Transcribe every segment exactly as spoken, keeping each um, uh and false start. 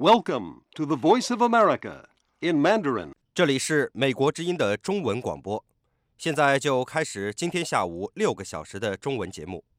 Welcome to the Voice of America in Mandarin. 这里是美国之音的中文广播，现在就开始今天下午六个小时的中文节目。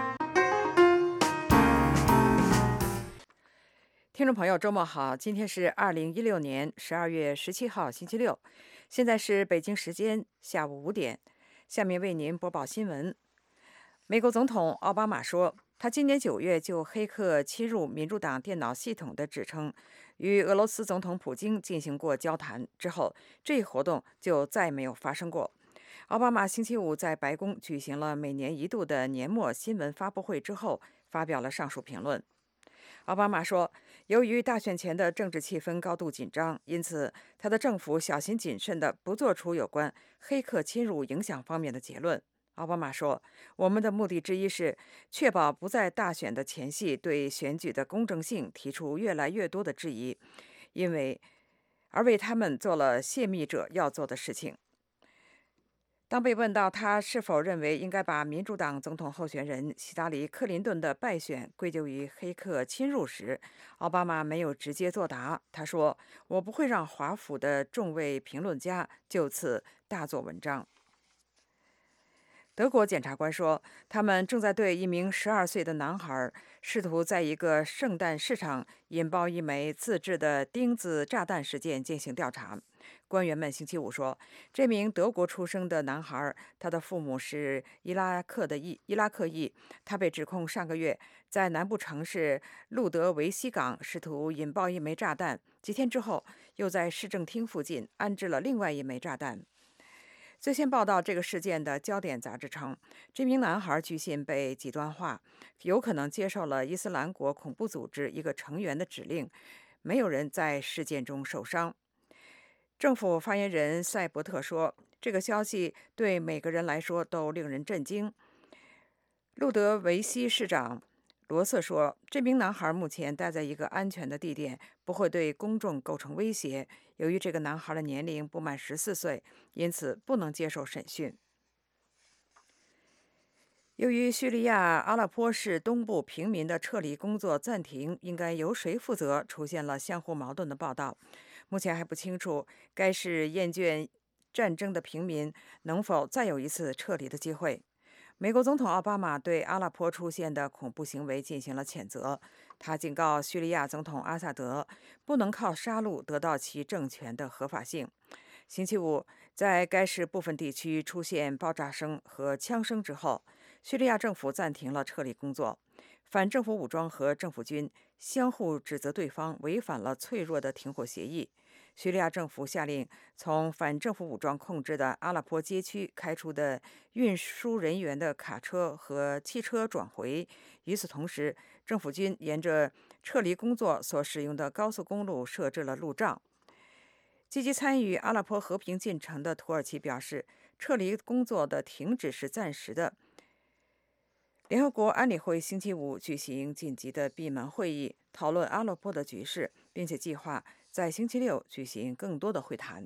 听众朋友，周末好！今天是二零一六年十二月十七号，星期六，现在是北京时间下午五点。下面为您播报新闻。美国总统奥巴马说，他今年九月就黑客侵入民主党电脑系统的指称，与俄罗斯总统普京进行过交谈之后，这一活动就再没有发生过。奥巴马星期五在白宫举行了每年一度的年末新闻发布会之后，发表了上述评论。奥巴马说，由于大选前的政治气氛高度紧张，因此他的政府小心谨慎地不做出有关黑客侵入影响方面的结论。奥巴马说，我们的目的之一是确保不在大选的前夕对选举的公正性提出越来越多的质疑，因为而为他们做了泄密者要做的事情。当被问到他是否认为应该把民主党总统候选人希拉里·克林顿的败选归咎于黑客侵入时，奥巴马没有直接作答。他说：“我不会让华府的众位评论家就此大做文章。”德国检察官说，他们正在对一名十二岁的男孩试图在一个圣诞市场引爆一枚自制的钉子炸弹事件进行调查。官员们星期五说，这名德国出生的男孩，他的父母是伊拉克的裔伊拉克裔，他被指控上个月在南部城市路德维希港试图引爆一枚炸弹，几天之后又在市政厅附近安置了另外一枚炸弹。最先报道这个事件的焦点杂志称，这名男孩据信被极端化，有可能接受了伊斯兰国恐怖组织一个成员的指令。没有人在事件中受伤。政府发言人塞伯特说，这个消息对每个人来说都令人震惊。路德维希市长罗瑟说，这名男孩目前待在一个安全的地点，不会对公众构成威胁。由于这个男孩的年龄不满十四岁，因此不能接受审讯。由于叙利亚阿勒颇市东部平民的撤离工作暂停，应该由谁负责，出现了相互矛盾的报道。目前还不清楚该市厌倦战争的平民能否再有一次撤离的机会。美国总统奥巴马对阿勒颇出现的恐怖行为进行了谴责，他警告叙利亚总统阿萨德不能靠杀戮得到其政权的合法性。星期五，在该市部分地区出现爆炸声和枪声之后，叙利亚政府暂停了撤离工作。反政府武装和政府军相互指责对方违反了脆弱的停火协议。叙利亚政府下令从反政府武装控制的阿勒颇街区开出的运输人员的卡车和汽车转回。与此同时，政府军沿着撤离工作所使用的高速公路设置了路障。积极参与阿勒颇和平进程的土耳其表示，撤离工作的停止是暂时的。联合国安理会星期五举行紧急的闭门会议，讨论阿勒颇的局势，并且计划在星期六举行更多的会谈。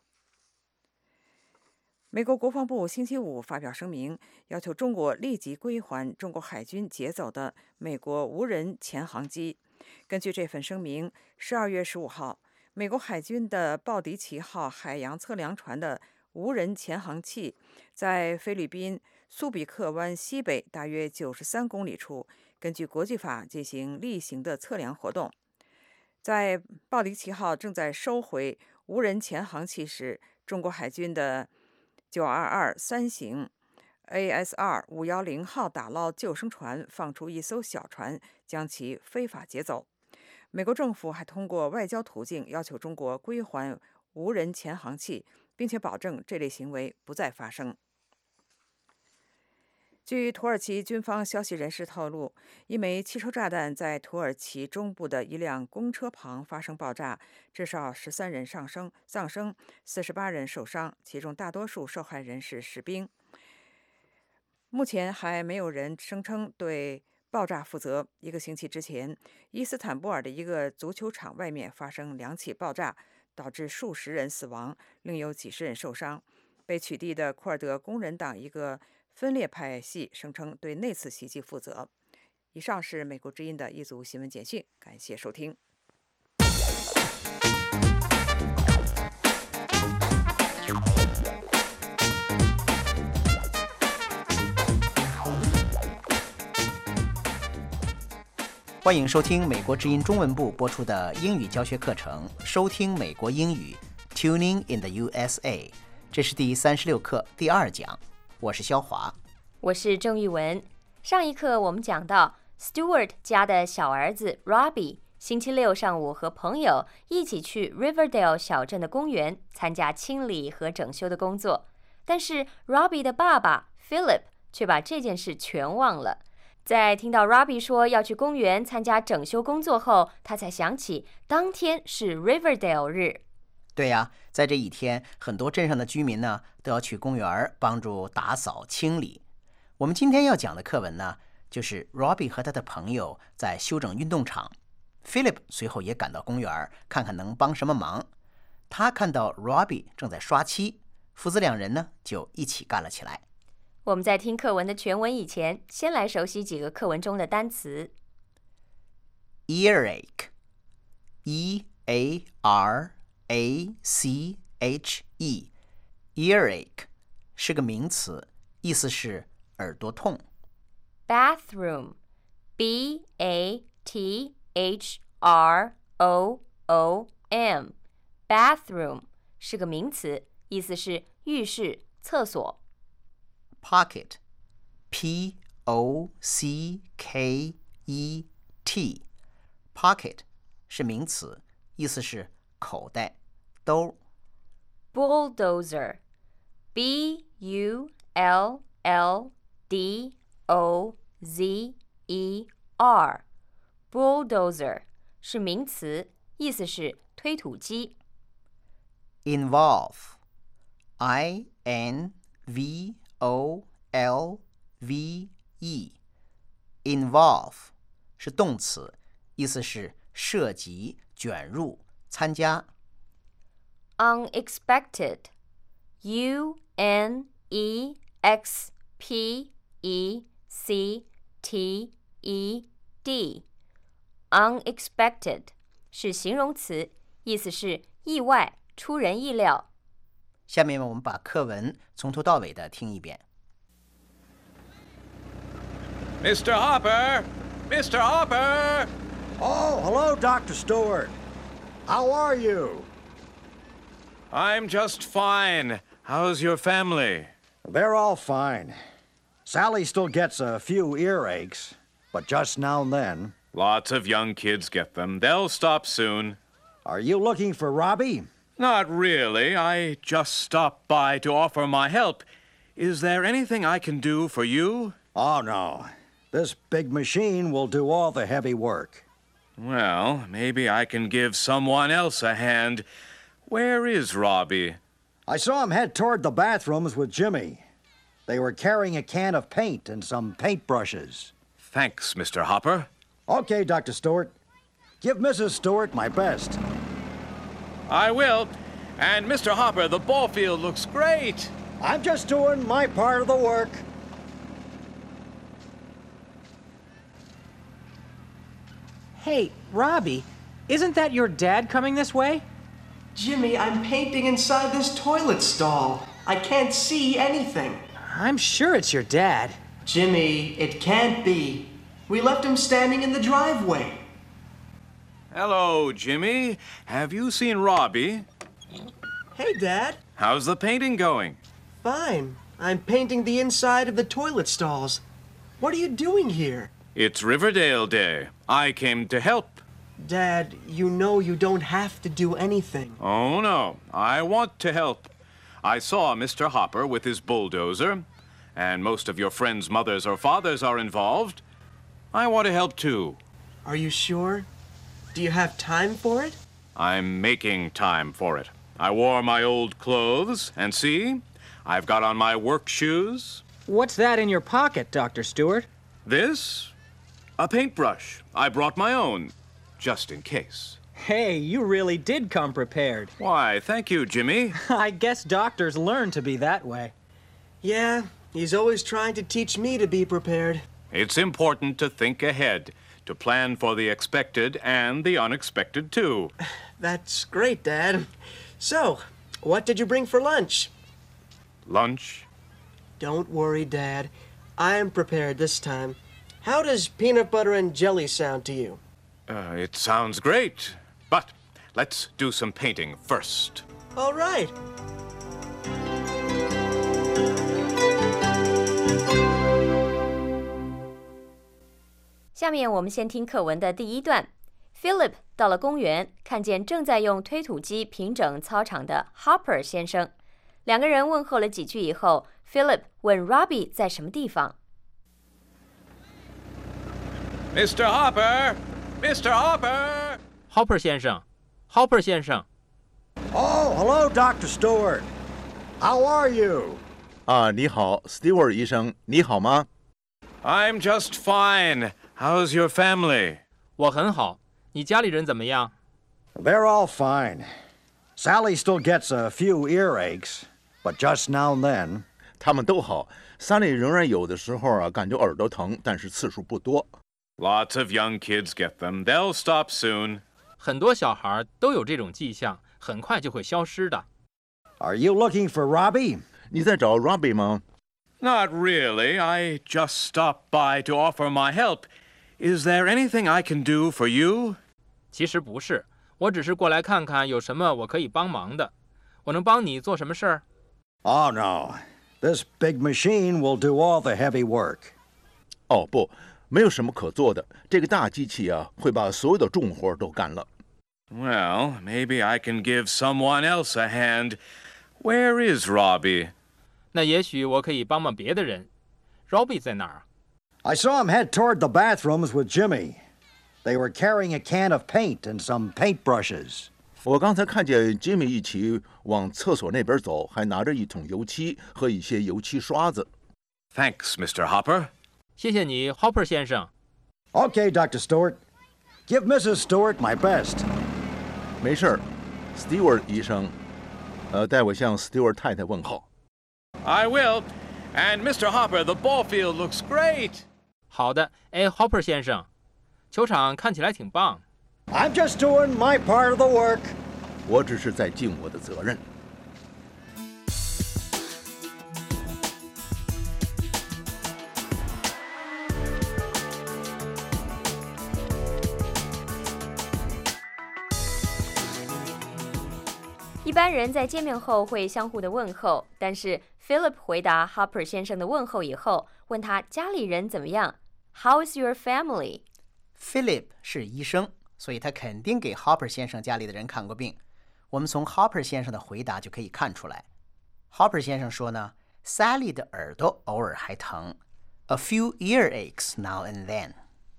美国国防部星期五发表声明，要求中国立即归还中国海军劫走的美国无人潜航机。根据这份声明，十二月十五号，美国海军的鲍迪奇号海洋测量船的无人潜航器在菲律宾苏比克湾西北大约九十三公里处，根据国际法进行例行的测量活动。在鲍迪奇号正在收回无人潜航器时，中国海军的九二二三型 A S R 五一零号打捞救生船放出一艘小船，将其非法劫走。美国政府还通过外交途径要求中国归还无人潜航器，并且保证这类行为不再发生。据土耳其军方消息人士透露，一枚汽车炸弹在土耳其中部的一辆公车旁发生爆炸，至少十三人丧生，丧生，四十八人受伤，其中大多数受害人是士兵。目前还没有人声称对爆炸负责。一个星期之前，伊斯坦布尔的一个足球场外面发生两起爆炸，导致数十人死亡，另有几十人受伤。被取缔的库尔德工人党一个分裂派系声称对那次袭击负责。以上是美国之音的一组新闻简讯，感谢收听。 欢迎收听美国之音中文部播出的英语教学课程，收听美国英语 Tuning in the U S A。 这是第三十六课第二讲，我是肖华， 我是郑玉文。上一课我们讲到 Stuart 家的小儿子 Robbie 星期六上午和朋友一起去 Riverdale 小镇的公园参加清理和整修的工作，但是 Robbie 的爸爸 Philip 却把这件事全忘了。在听到 Robbie 说要去公园参加整修工作后，他才想起当天是 Riverdale 日。 对呀，在这一天，很多镇上的居民呢都要去公园帮助打扫清理。我们今天要讲的课文呢，就是 Robbie 和他的朋友在修整运动场。Philip 随后也赶到公园，看看能帮什么忙。他看到 Robbie 正在刷漆，父子两人呢就一起干了起来。 我们在听课文的全文以前，先来熟悉几个课文中的单词。 Earache E A R A C H E Earache 是个名词，意思是耳朵痛。 Bathroom B A T H R O O M Bathroom 是个名词，意思是浴室、厕所。 Pocket P O C K E T Pocket 是名词，意思是口袋、兜。 Bulldozer B U L L D O Z E R Bulldozer 是名词，意思是推土机。 Involve I N V O L V E Involve 是动词，意思是涉及、卷入、参加。 Unexpected U N E X P E C T E D Unexpected 是形容词，意思是意外、出人意料。 下面我们把课文从头到尾的听一遍。 Mister Hopper! Mister Hopper! Oh, hello, Doctor Stewart. How are you? I'm just fine. How's your family? They're all fine. Sally still gets a few earaches, but just now and then. Lots of young kids get them. They'll stop soon. Are you looking for Robbie? Not really. I just stopped by to offer my help. Is there anything I can do for you? Oh, no. This big machine will do all the heavy work. Well, maybe I can give someone else a hand. Where is Robbie? I saw him head toward the bathrooms with Jimmy. They were carrying a can of paint and some paintbrushes. Thanks, Mister Hopper. Okay, Doctor Stewart. Give Missus Stewart my best. I will. And Mister Hopper, the ball field looks great. I'm just doing my part of the work. Hey, Robbie, isn't that your dad coming this way? Jimmy, I'm painting inside this toilet stall. I can't see anything. I'm sure it's your dad. Jimmy, it can't be. We left him standing in the driveway. Hello, Jimmy. Have you seen Robbie? Hey, Dad. How's the painting going? Fine. I'm painting the inside of the toilet stalls. What are you doing here? It's Riverdale Day. I came to help. Dad, you know you don't have to do anything. Oh, no. I want to help. I saw Mister Hopper with his bulldozer, and most of your friends' mothers or fathers are involved. I want to help, too. Are you sure? Do you have time for it? I'm making time for it. I wore my old clothes, and see, I've got on my work shoes. What's that in your pocket, Doctor Stewart? This? A paintbrush. I brought my own, just in case. Hey, you really did come prepared. Why, thank you, Jimmy. I guess doctors learn to be that way. Yeah, he's always trying to teach me to be prepared. It's important to think ahead, to plan for the expected and the unexpected, too. That's great, Dad. So, what did you bring for lunch? Lunch? Don't worry, Dad. I'm prepared this time. How does peanut butter and jelly sound to you? Uh, it sounds great, but let's do some painting first. All right. 下面我们先听课文的第一段。Philip 到了公园，看见正在用推土机平整操场的 Hopper 先生。两个人问候了几句以后 ，Philip 问 Robbie 在什么地方。 Mister Hopper! Mister Hopper! Hopper 先生 ，Hopper 先生。 Oh, hello, Doctor Stewart. How are you? 啊，你好 ，Stewart 医生，你好吗？ I'm just fine. How's your family? 我很好，你家里人怎么样？ They're all fine. Sally still gets a few earaches, but just now and then. 他们都好 ，Sally 仍然有的时候啊感觉耳朵疼，但是次数不多。 Lots of young kids get them. They'll stop soon. 很多小孩都有这种迹象，很快就会消失的。 Are you looking for Robbie? 你在找 Robbie 吗？ Not really. I just stopped by to offer my help. Is there anything I can do for you? 其实不是，我只是过来看看有什么我可以帮忙的。我能帮你做什么事儿？ Oh, no. This big machine will do all the heavy work. 哦，不，没有什么可做的。这个大机器啊，会把所有的重活都干了。 Well, maybe I can give someone else a hand. Where is Robbie? 那也许我可以帮帮别的人。Robbie 在哪儿？ I saw him head toward the bathrooms with Jimmy. They were carrying a can of paint and some paintbrushes. 我刚才看见 Jimmy 一起往厕所那边走，还拿着一桶油漆和一些油漆刷子。 Thanks, Mister Hopper. 谢谢你 ，Hopper 先生。 Okay, Doctor Stewart. Give Missus Stewart my best. 没事儿 ，Stewart 医生，呃，代我向 Stewart 太太问好。 I will. And Mister Hopper, the ball field looks great. 好的，哎 ，Hopper 先生，球场看起来挺棒。 I'm just doing my part of the work. 我只是在尽我的责任。 一般人在见面后会相互的问候，但是 Philip 回答 Hopper 先生的问候以后，问他家里人怎么样 ？How's your family? Philip 是医生，所以他肯定给 Hopper 先生家里的人看过病。我们从 Hopper 先生的回答就可以看出来。Hopper 先生说呢 ，Sally 的耳朵偶尔还疼 ，a few earaches now and then.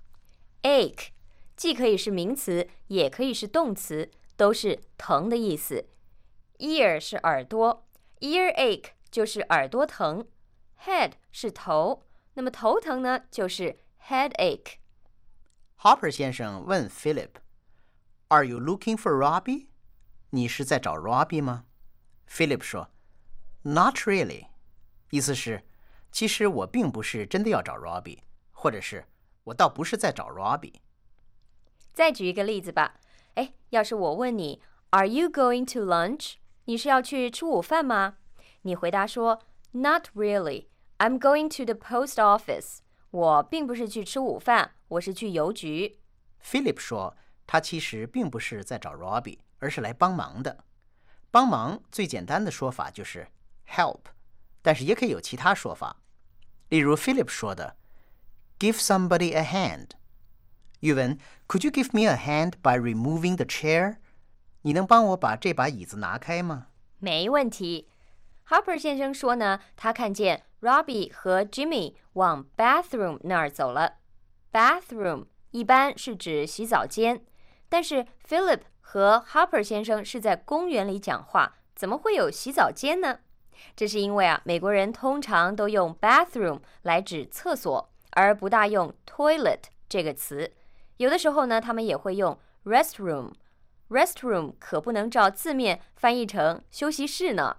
Ache 既可以是名词，也可以是动词，都是疼的意思。Ear 是耳朵 ，earache 就是耳朵疼 ，head 是头，那么头疼呢就是 headache。 Hopper 先生问 Philip，Are you looking for Robbie？ 你是在找 Robbie 吗 ？Philip 说 ，Not really， 意思是，其实我并不是真的要找 Robbie， 或者是我倒不是在找 Robbie。 再举一个例子吧，哎，要是我问你 ，Are you going to lunch？ 你是要去吃午饭吗？你回答说 ，Not really. I'm going to the post office. 我并不是去吃午饭，我是去邮局。 Philip 说，他其实并不是在找 Robbie， 而是来帮忙的。帮忙最简单的说法就是 help， 但是也可以有其他说法。例如 Philip 说的 ，Give somebody a hand。玉文 ，Could you give me a hand by removing the chair？ 你能帮我把这把椅子拿开吗？ 没问题。Hopper 先生说呢，他看见 Robbie 和 Jimmy 往 bathroom 那儿走了。Bathroom 一般是指洗澡间，但是 Philip 和 Hopper 先生是在公园里讲话，怎么会有洗澡间呢？这是因为啊，美国人通常都用 bathroom 来指厕所，而不大用 toilet 这个词。有的时候呢，他们也会用 restroom。restroom 可不能照字面翻译成休息室呢。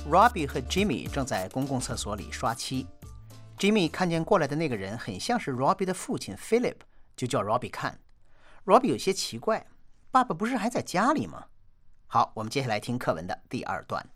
Robbie 和 Jimmy 正在公共厕所里刷漆。Jimmy 看见过来的那个人很像是 Robbie 的父亲 Philip， 就叫 Robbie 看。Robbie 有些奇怪，爸爸不是还在家里吗？好，我们接下来听课文的第二段。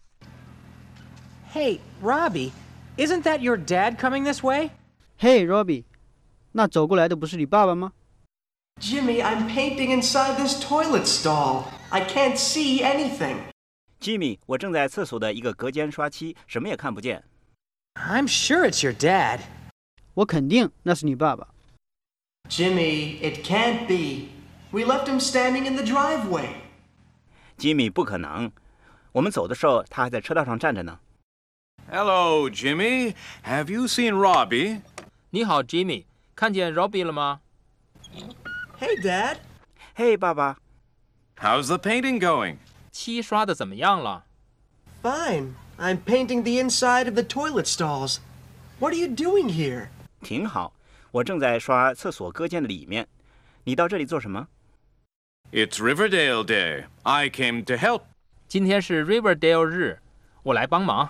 Hey, Robbie, isn't that your dad coming this way? Hey, Robbie, 那走过来的不是你爸爸吗？ Jimmy, I'm painting inside this toilet stall. I can't see anything. Jimmy, 我正在厕所的一个隔间刷漆，什么也看不见。 I'm sure it's your dad. 我肯定那是你爸爸。 Jimmy, it can't be. We left him standing in the driveway. Jimmy, 不可能。我们走的时候，他还在车道上站着呢。 Hello, Jimmy. Have you seen Robbie? 你好 ，Jimmy， 看见 Robbie 了吗？ Hey, Dad. Hey, 爸爸。 How's the painting going? 漆刷的怎么样了？ Fine. I'm painting the inside of the toilet stalls. What are you doing here? 挺好，我正在刷厕所隔间的里面。你到这里做什么？ It's Riverdale Day. I came to help. 今天是 Riverdale 日，我来帮忙。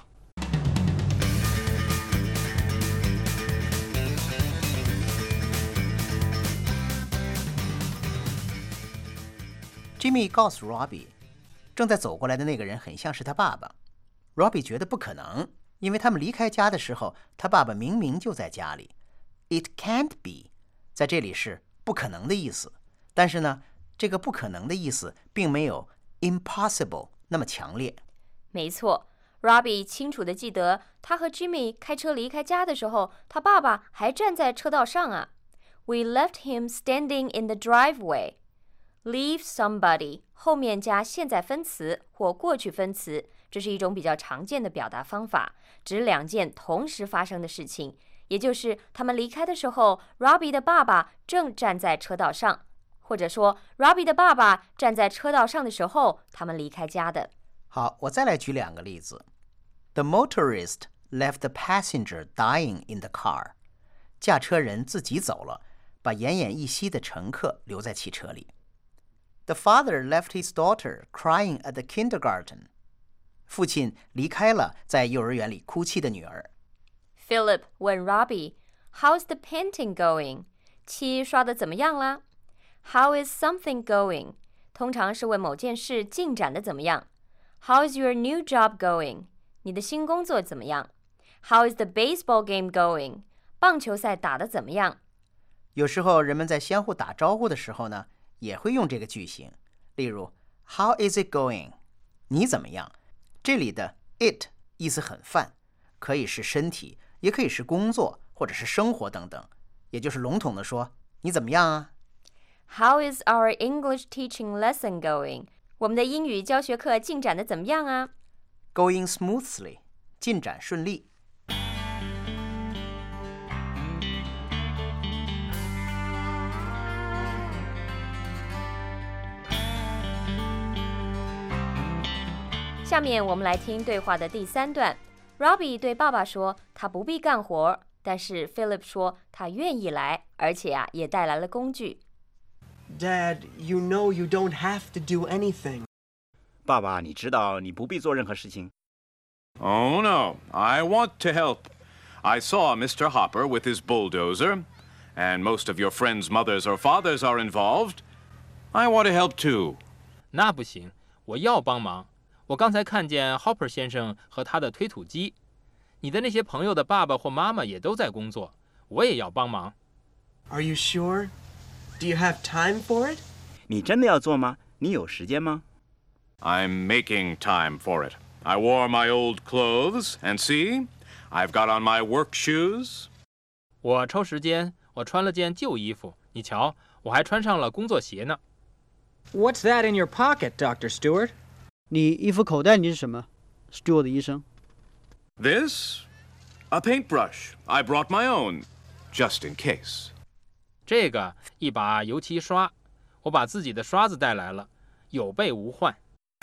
Jimmy 告诉 Robbie， 正在走过来的那个人很像是他爸爸。Robbie 觉得不可能，因为他们离开家的时候，他爸爸明明就在家里。It can't be， 在这里是不可能的意思，但是呢，这个不可能的意思并没有 impossible 那么强烈。 没错 ，Robbie 清楚地记得，他和 Jimmy 开车离开家的时候，他爸爸还站在车道上啊。We left him standing in the driveway.Leave somebody 后面加现在分词或过去分词，这是一种比较常见的表达方法，指两件同时发生的事情，也就是他们离开的时候 Robbie 的爸爸正站在车道上，或者说 Robbie 的爸爸站在车道上的时候他们离开家的。 好，我再来举两个例子。 The motorist left the passenger dying in the car. 驾车人自己走了，把奄奄一息的乘客留在汽车里。The father left his daughter crying at the kindergarten. 父亲离开了在幼儿园里哭泣的女儿。 Philip 问 Robbie, How's the painting going? 漆刷得怎么样啦？ How is something going? 通常是问某件事进展得怎么样。How is your new job going? 你的新工作怎么样？ How is the baseball game going? 棒球赛打得怎么样？ 有时候人们在相互打招呼的时候呢，也会用这个句型，例如 How is it going? 你怎么样？这里的 it 意思很泛，可以是身体，也可以是工作或者是生活等等，也就是笼统的说你怎么样啊？ How is our English teaching lesson going? 我们的英语教学课进展得怎么样啊？ Going smoothly 进展顺利。 下面我们来听对话的第三段。Robbie 对爸爸说他不必干活，但是 Philip 说他愿意来，而且啊也带来了工具。 Dad, you know you don't have to do anything. 爸爸，你知道你不必做任何事情。 Oh, no. I want to help. I saw Mister Hopper with his bulldozer, and most of your friends' mothers or fathers are involved. I want to help too. 那不行，我要帮忙。我刚才看见 Hopper 先生和他的推土机，你的那些朋友的爸爸或妈妈也都在工作，我也要帮忙。 Are you sure? Do you have time for it? 你真的要做吗？你有时间吗？ I'm making time for it. I wore my old clothes, and see, I've got on my work shoes. 我抽时间，我穿了件旧衣服，你瞧，我还穿上了工作鞋呢。 What's that in your pocket, Doctor Stewart? 你衣服口袋里是什么 Stewart 医生？ This? A paintbrush. I brought my own, just in case. 这个一把油漆刷，我把自己的刷子带来了，有备无患。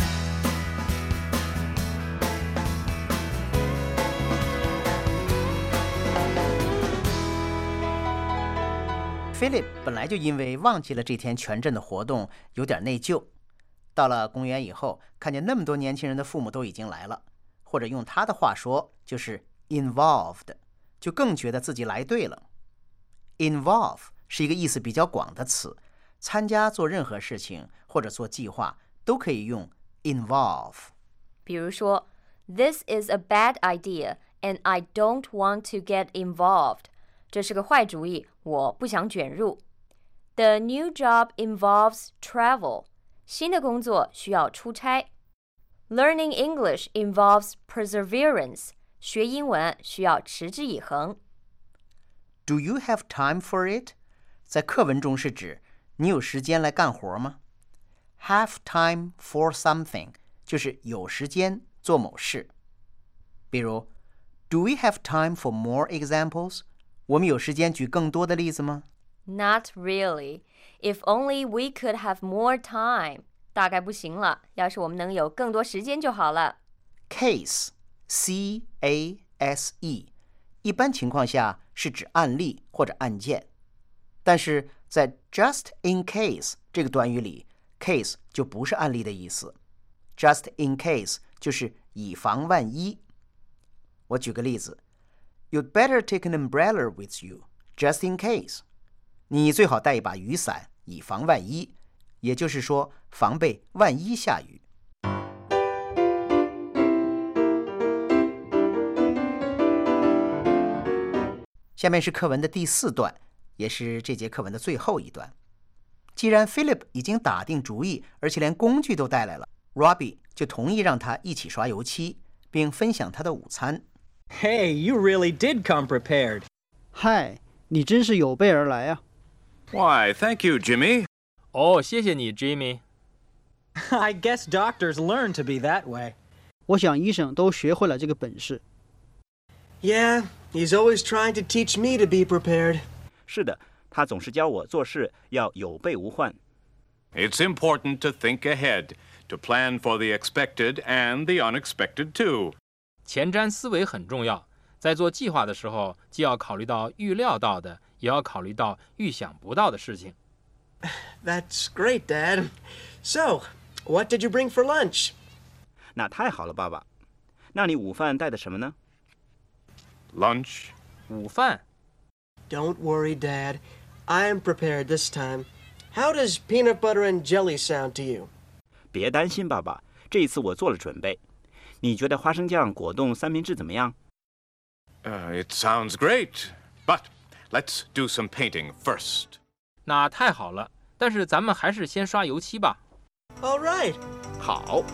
Philip 本来就因为忘记了这天全镇的活动，有点内疚。到了公园以后，看见那么多年轻人的父母都已经来了， 或者用他的话说就是 involved， 就更觉得自己来对了。Involve 是一个意思比较广的词，参加做任何事情或者做计划都可以用 involve。 比如说 This is a bad idea and I don't want to get involved. 这是个坏主意，我不想卷入。The new job involves travel. 新的工作需要出差。Learning English involves perseverance. 学英文需要持之以恒。 Do you have time for it? 在课文中是指你有时间来干活吗？ Have time for something 就是有时间做某事。比如 Do we have time for more examples? 我们有时间举更多的例子吗？ Not really. If only we could have more time. 大概不行了，要是我们能有更多时间就好了。 Case C A S E 一般情况下是指案例或者案件，但是在 just in case 这个短语里 case 就不是案例的意思， just in case 就是以防万一。我举个例子 You'd better take an umbrella with you just in case 你最好带一把雨伞以防万一，也就是说防备万一下雨。下面是课文的第四段，也是这节课文的最后一段。既然 Philip 已经打定主意，而且连工具都带来了， Robbie 就同意让他一起刷油漆，并分享他的午餐。 Hey, you really did come prepared. 嗨，你真是有备而来啊。 Why, thank you, Jimmy. 哦，谢谢你 Jimmy。 I guess doctors learn to be that way. 我想医生都学会了这个本事。 Yeah, he's always trying to teach me to be prepared. 是的，他总是教我做事要有备无患。 It's important to think ahead, to plan for the expected and the unexpected too. 前瞻思维很重要，在做计划的时候，既要考虑到预料到的，也要考虑到预想不到的事情。 That's great, Dad. So, what did you bring for lunch? 那太好了，爸爸。那你午饭带的什么呢？ Lunch? 午饭 Don't worry, Dad. I am prepared this time. How does peanut butter and jelly sound to you? 别担心，爸爸，这一次我做了准备。你觉得花生酱果冻三明治怎么样？ Uh, it sounds great. But let's do some painting first. 那太好了，但是咱们还是先刷油漆吧。 All right. 好。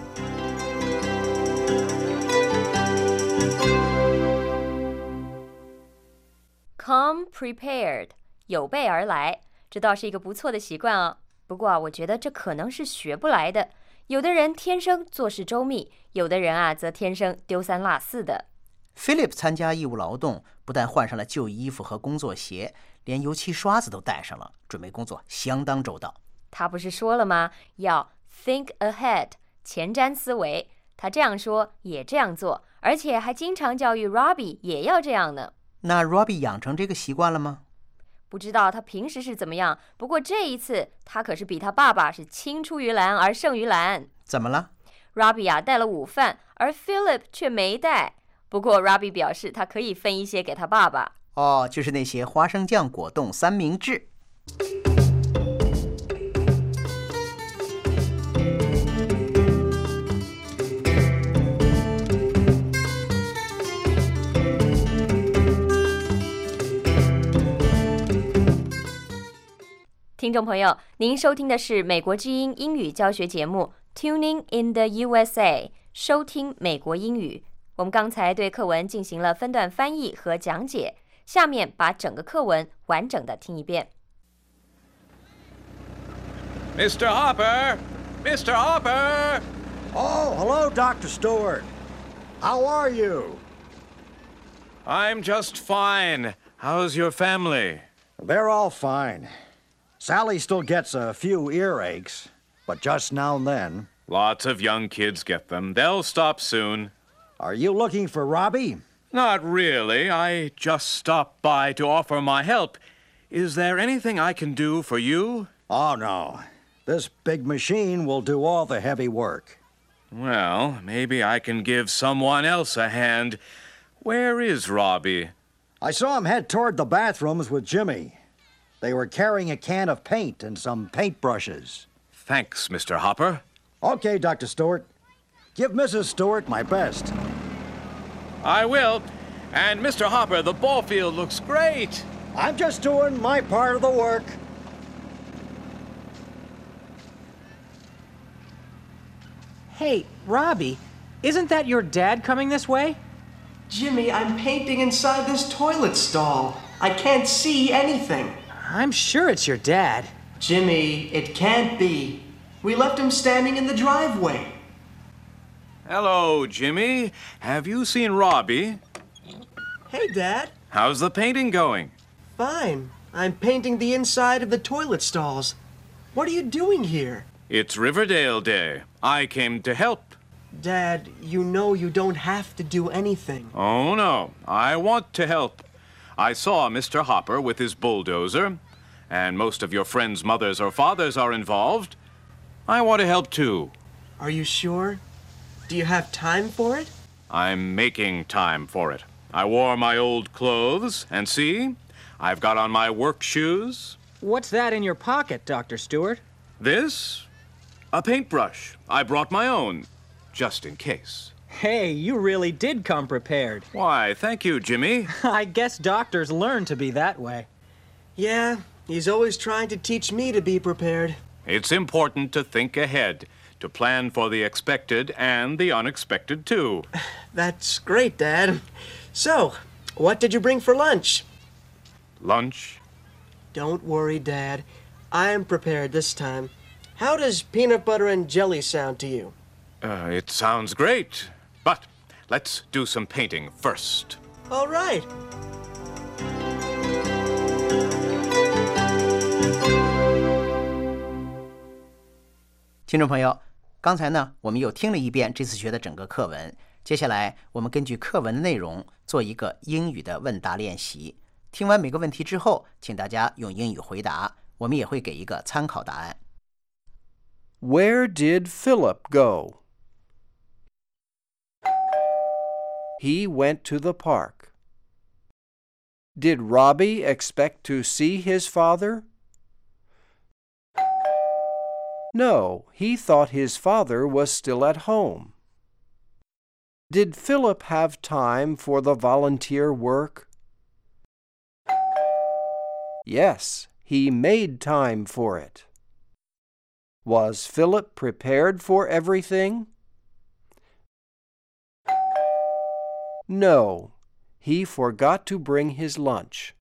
Come prepared. 有备而来，这倒是一个不错的习惯啊。不过啊，我觉得这可能是学不来的。有的人天生做事周密，有的人啊则天生丢三落四的。 Philip 参加义务劳动，不但换上了旧衣服和工作鞋，连油漆刷子都带上了，准备工作相当周到。 他不是说了吗？要 think ahead， 前瞻思维。他这样说，也这样做，而且还经常教育 Robbie 也要这样呢。 那 Robbie 养成这个习惯了吗？ 不知道他平时是怎么样，不过这一次他可是比他爸爸是青出于蓝而胜于蓝。 怎么了？ Robbie 啊带了午饭，而 Philip 却没带。不过 Robbie 表示他可以分一些给他爸爸。 哦，就是那些花生酱果冻三明治。 听众朋友，您收听的是美国之音英语教学节目 Tuning in the U S A， 收听美国英语。我们刚才对课文进行了分段翻译和讲解，下面把整个课文完整的听一遍。 Mister Hopper! Mister Hopper! Oh, hello, Doctor Stewart. How are you? I'm just fine. How's your family? They're all fine. Sally still gets a few earaches, but just now and then. Lots of young kids get them. They'll stop soon. Are you looking for Robbie? Not really. I just stopped by to offer my help. Is there anything I can do for you? Oh, no. This big machine will do all the heavy work. Well, maybe I can give someone else a hand. Where is Robbie? I saw him head toward the bathrooms with Jimmy. They were carrying a can of paint and some paintbrushes. Thanks, Mister Hopper. Okay, Doctor Stewart. Give Missus Stewart my best. I will. And Mister Hopper, the ball field looks great. I'm just doing my part of the work. Hey, Robbie, isn't that your dad coming this way? Jimmy, I'm painting inside this toilet stall. I can't see anything. I'm sure it's your dad. Jimmy, it can't be. We left him standing in the driveway. Hello, Jimmy. Have you seen Robbie? Hey, Dad. How's the painting going? Fine. I'm painting the inside of the toilet stalls. What are you doing here? It's Riverdale Day. I came to help. Dad, you know you don't have to do anything. Oh, no. I want to help. I saw Mister Hopper with his bulldozer, and most of your friends' mothers or fathers are involved. I want to help, too. Are you sure? Do you have time for it? I'm making time for it. I wore my old clothes, and see, I've got on my work shoes. What's that in your pocket, Doctor Stewart? This? A paintbrush. I brought my own, just in case. Hey, you really did come prepared. Why, thank you, Jimmy. I guess doctors learn to be that way. Yeah, he's always trying to teach me to be prepared. It's important to think ahead, to plan for the expected and the unexpected, too. That's great, Dad. So, what did you bring for lunch? Lunch? Don't worry, Dad. I'm prepared this time. How does peanut butter and jelly sound to you? Uh, it sounds great. But let's do some painting first. All right. 听众朋友，刚才呢，我们又听了一遍这次学的整个课文。接下来，我们根据课文的内容做一个英语的问答练习。听完每个问题之后，请大家用英语回答，我们也会给一个参考答案。 Where did Philip go? He went to the park. Did Robbie expect to see his father? No, he thought his father was still at home. Did Philip have time for the volunteer work? Yes, he made time for it. Was Philip prepared for everything? No, he forgot to bring his lunch.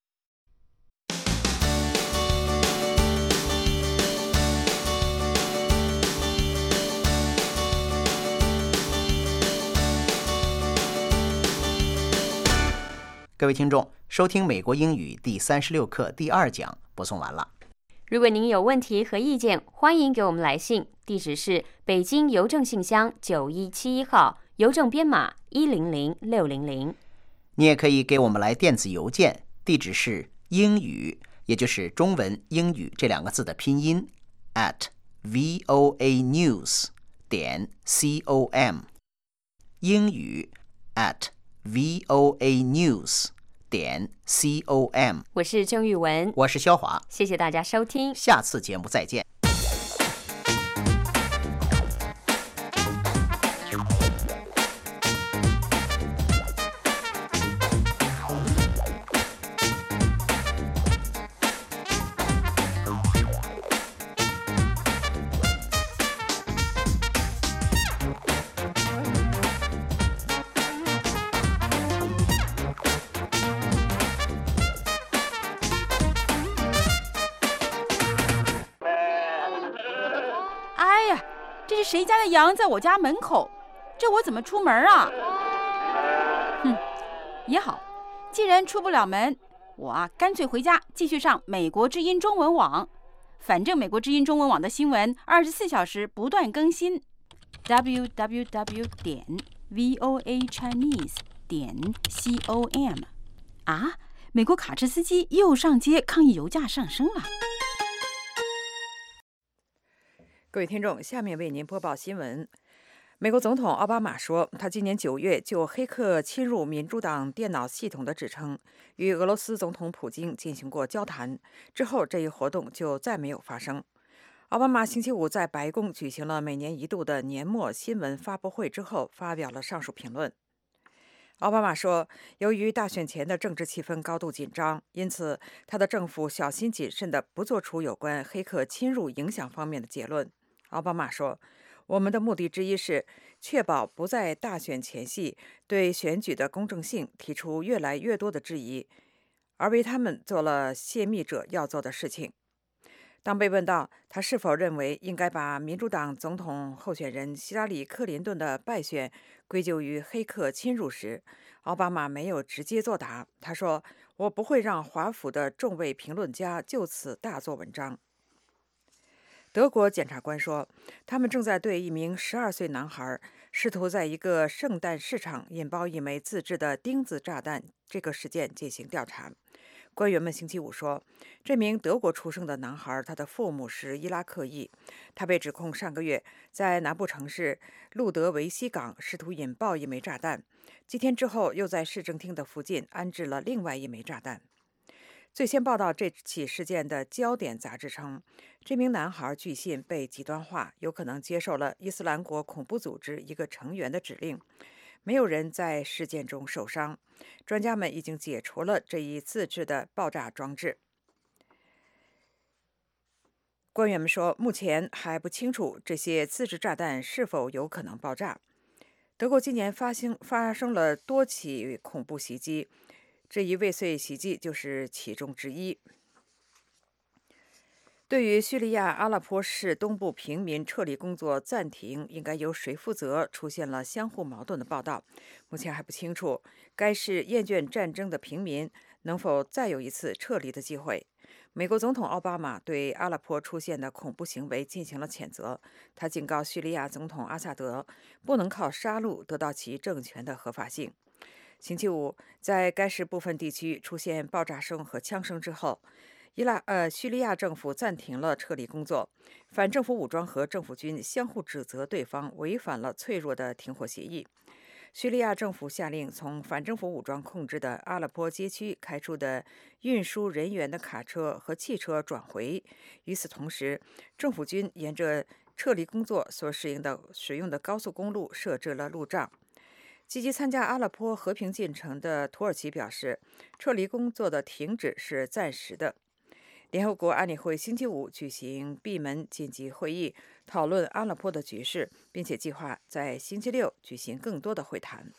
各位听众，收听美国英语第三十六课第二讲播送完了。 如果您有问题和意见，欢迎给我们来信，地址是北京邮政信箱九一七一号，邮政编码一零零六零零。 你也可以给我们来电子邮件，地址是英语，也就是中文英语这两个字的拼音 at voanews 点 com， 英语 at voanews 点 com。 我是郑玉文， 我是肖华， 谢谢大家收听， 下次节目再见。 谁家的羊在我家门口？这我怎么出门啊？哼，也好，既然出不了门，我啊干脆回家继续上美国之音中文网。反正美国之音中文网的新闻二十四小时不断更新 ，w w w 点 v o a chinese 点 com。啊，美国卡车司机又上街抗议油价上升了。 各位听众，下面为您播报新闻。 美国总统奥巴马说，他今年九月就黑客侵入民主党电脑系统的指称，与俄罗斯总统普京进行过交谈，之后这一活动就再没有发生。奥巴马星期五在白宫举行了每年一度的年末新闻发布会之后，发表了上述评论。奥巴马说，由于大选前的政治气氛高度紧张，因此他的政府小心谨慎地不做出有关黑客侵入影响方面的结论。奥巴马说，我们的目的之一是确保不在大选前夕对选举的公正性提出越来越多的质疑，而为他们做了泄密者要做的事情。当被问到他是否认为应该把民主党总统候选人希拉里·克林顿的败选归咎于黑客侵入时，奥巴马没有直接作答。他说：“我不会让华府的众位评论家就此大做文章。”德国检察官说，他们正在对一名十二岁男孩试图在一个圣诞市场引爆一枚自制的钉子炸弹这个事件进行调查。官员们星期五说，这名德国出生的男孩，他的父母是伊拉克裔，他被指控上个月在南部城市路德维希港试图引爆一枚炸弹，几天之后又在市政厅的附近安置了另外一枚炸弹。最先报道这起事件的《焦点》杂志称，这名男孩据信被极端化，有可能接受了伊斯兰国恐怖组织一个成员的指令。没有人在事件中受伤。专家们已经解除了这一自制的爆炸装置。官员们说，目前还不清楚这些自制炸弹是否有可能爆炸。德国今年发生发生了多起恐怖袭击，这一未遂袭击就是其中之一。对于叙利亚阿勒颇市东部平民撤离工作暂停应该由谁负责，出现了相互矛盾的报道。目前还不清楚该市厌倦战争的平民能否再有一次撤离的机会。美国总统奥巴马对阿勒颇出现的恐怖行为进行了谴责，他警告叙利亚总统阿萨德不能靠杀戮得到其政权的合法性。星期五，在该市部分地区出现爆炸声和枪声之后，伊拉呃，叙利亚政府暂停了撤离工作，反政府武装和政府军相互指责对方违反了脆弱的停火协议。叙利亚政府下令从反政府武装控制的阿勒颇街区开出的运输人员的卡车和汽车转回。与此同时，政府军沿着撤离工作所使用的使用的高速公路设置了路障。积极参加阿勒颇和平进程的土耳其表示，撤离工作的停止是暂时的。联合国安理会星期五举行闭门紧急会议，讨论阿勒颇的局势，并且计划在星期六举行更多的会谈。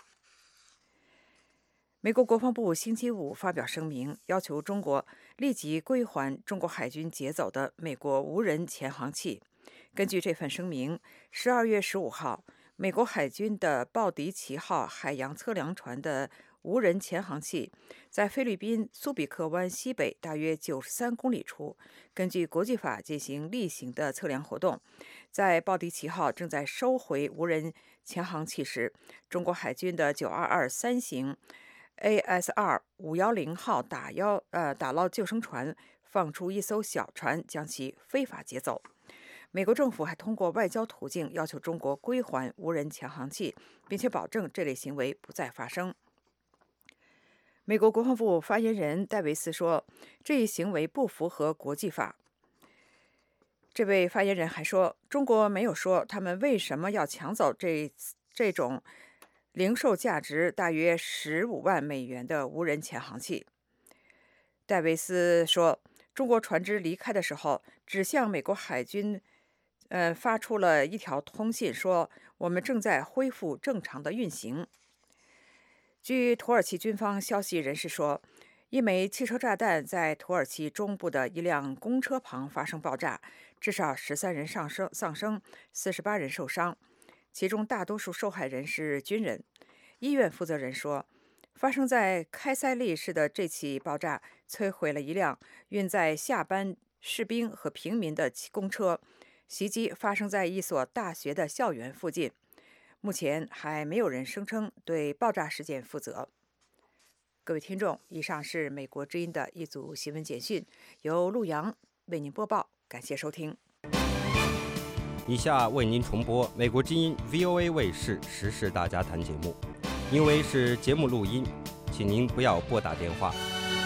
美国国防部星期五发表声明，要求中国立即归还中国海军劫走的美国无人潜航器。根据这份声明，十二月十五号，美国海军的鲍迪奇号海洋测量船的无人潜航器在菲律宾苏比克湾西北大约九十三公里处，根据国际法进行例行的测量活动。在鲍迪奇号正在收回无人潜航器时，中国海军的九二二三型 A S R 五一零号打捞呃打捞救生船放出一艘小船，将其非法劫走。美国政府还通过外交途径要求中国归还无人潜航器，并且保证这类行为不再发生。美国国防部发言人戴维斯说，这一行为不符合国际法。这位发言人还说，中国没有说他们为什么要抢走这这种零售价值大约十五万美元的无人潜航器。戴维斯说，中国船只离开的时候，只向美国海军呃发出了一条通信，说我们正在恢复正常的运行。据土耳其军方消息人士说，一枚汽车炸弹在土耳其中部的一辆公车旁发生爆炸，至少十三人丧生，丧生，四十八人受伤，其中大多数受害人是军人。医院负责人说，发生在开塞利市的这起爆炸摧毁了一辆运载下班士兵和平民的公车，袭击发生在一所大学的校园附近。目前还没有人声称对爆炸事件负责。各位听众，以上是美国之音的一组新闻简讯，由陆洋为您播报，感谢收听。 以下为您重播美国之音 V O A 卫视时事大家谈节目，因为是节目录音，请您不要拨打电话。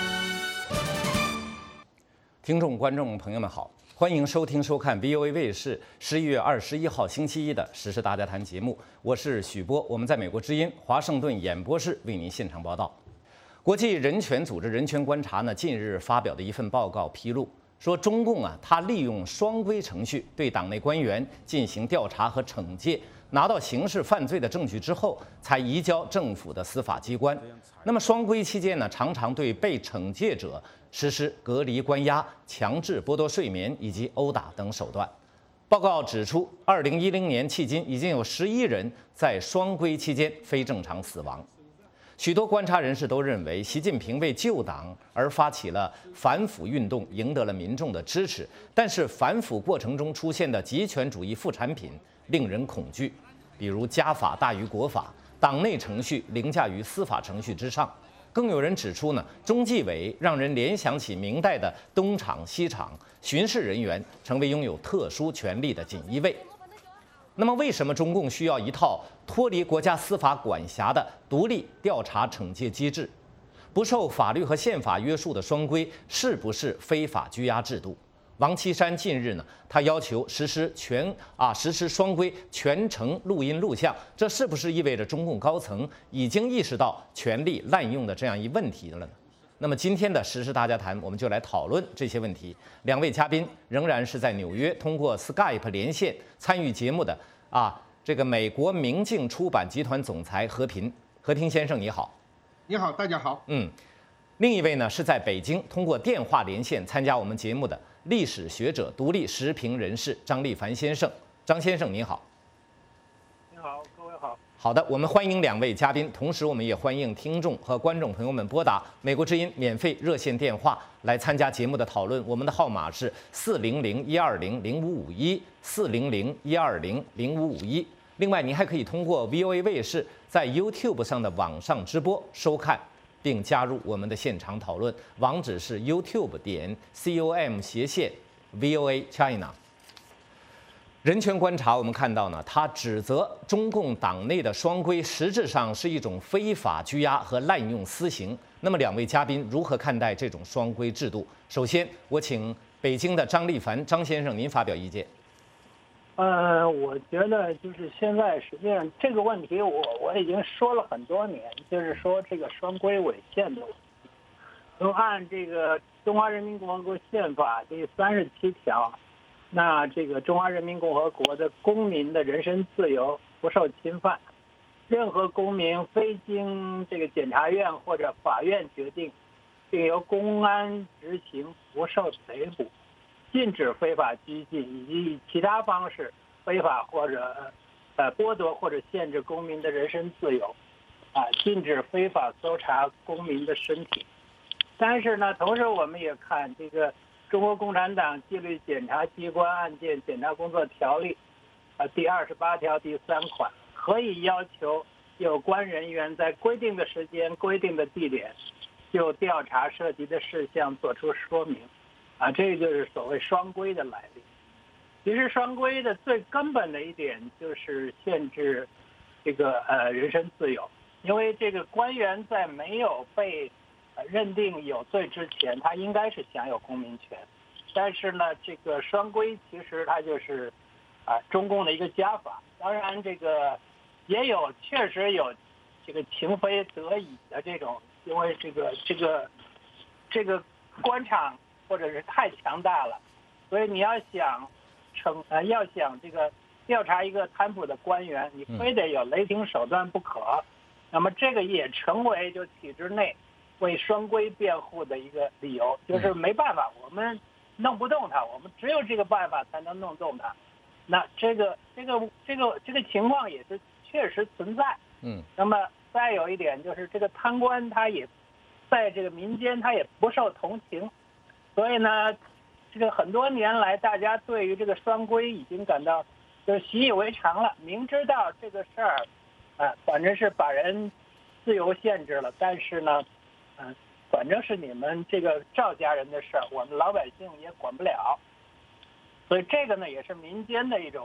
听众、观众朋友们好，欢迎收听收看 V O A 卫视十一月二十一号星期一的时事大家谈节目，我是许波，我们在美国之音华盛顿演播室为您现场报道。国际人权组织人权观察呢，近日发表的一份报告披露。说中共啊，他利用双规程序对党内官员进行调查和惩戒，拿到刑事犯罪的证据之后，才移交政府的司法机关。那么双规期间呢，常常对被惩戒者实施隔离关押、强制剥夺睡眠以及殴打等手段。报告指出，二零一零年迄今已经有十一人在双规期间非正常死亡。许多观察人士都认为，习近平为救党而发起了反腐运动，赢得了民众的支持。但是，反腐过程中出现的极权主义副产品令人恐惧，比如家法大于国法，党内程序凌驾于司法程序之上。更有人指出呢，中纪委让人联想起明代的东厂、西厂，巡视人员成为拥有特殊权力的锦衣卫。那么，为什么中共需要一套脱离国家司法管辖的独立调查惩戒机制？不受法律和宪法约束的双规是不是非法拘押制度？王岐山近日呢，他要求实施全啊实施双规全程录音录像，这是不是意味着中共高层已经意识到权力滥用的这样一问题了呢？那么今天的时事大家谈，我们就来讨论这些问题。两位嘉宾仍然是在纽约通过 Skype 连线参与节目的啊，这个美国明镜出版集团总裁何平，何平先生你好。 你好，大家好。 嗯，另一位呢是在北京通过电话连线参加我们节目的历史学者、独立时评人士张立凡先生。张先生你好。 你好，各位好。 好的，我们欢迎两位嘉宾，同时我们也欢迎听众和观众朋友们拨打美国之音免费热线电话来参加节目的讨论。我们的号码是四零零一二零零五五一四零零一二零零五五一。另外，您还可以通过 V O A 卫视在 YouTube 上的网上直播收看，并加入我们的现场讨论。网址是 YouTube 点 com 斜线 V O A China。人权观察，我们看到呢，他指责中共党内的双规实质上是一种非法拘押和滥用私刑。那么，两位嘉宾如何看待这种双规制度？首先，我请北京的张立凡张先生您发表意见。 呃，我觉得就是现在实际上这个问题我，我我已经说了很多年，就是说这个双规违宪的问题。就按这个《中华人民共和国宪法》第三十七条。那这个中华人民共和国的公民的人身自由不受侵犯，任何公民非经这个检察院或者法院决定，并由公安执行，不受逮捕，禁止非法拘禁以及以其他方式非法或者呃剥夺或者限制公民的人身自由，啊，禁止非法搜查公民的身体。但是呢，同时我们也看这个。中国共产党纪律检察机关案件检察工作条例，啊，第二十八条第三款，可以要求有关人员在规定的时间、规定的地点，就调查涉及的事项作出说明，啊，这就是所谓双规的来历。其实双规的最根本的一点就是限制这个呃人身自由，因为这个官员在没有被认定有罪之前，他应该是享有公民权，但是呢，这个双规其实它就是啊中共的一个家法。当然，这个也有确实有这个情非得已的这种，因为这个这个这个官场或者是太强大了，所以你要想惩呃要想这个调查一个贪腐的官员，你非得有雷霆手段不可。那么这个也成为就体制内为双规辩护的一个理由，就是没办法，我们弄不动他，我们只有这个办法才能弄动他。那这个这个这个这个情况也是确实存在。 嗯。 那么再有一点就是，这个贪官他也在这个民间他也不受同情，所以呢，这个很多年来大家对于这个双规已经感到就是习以为常了，明知道这个事儿，啊，反正是把人自由限制了，但是呢。嗯，反正是你们这个赵家人的事儿，我们老百姓也管不了。所以这个呢，也是民间的一种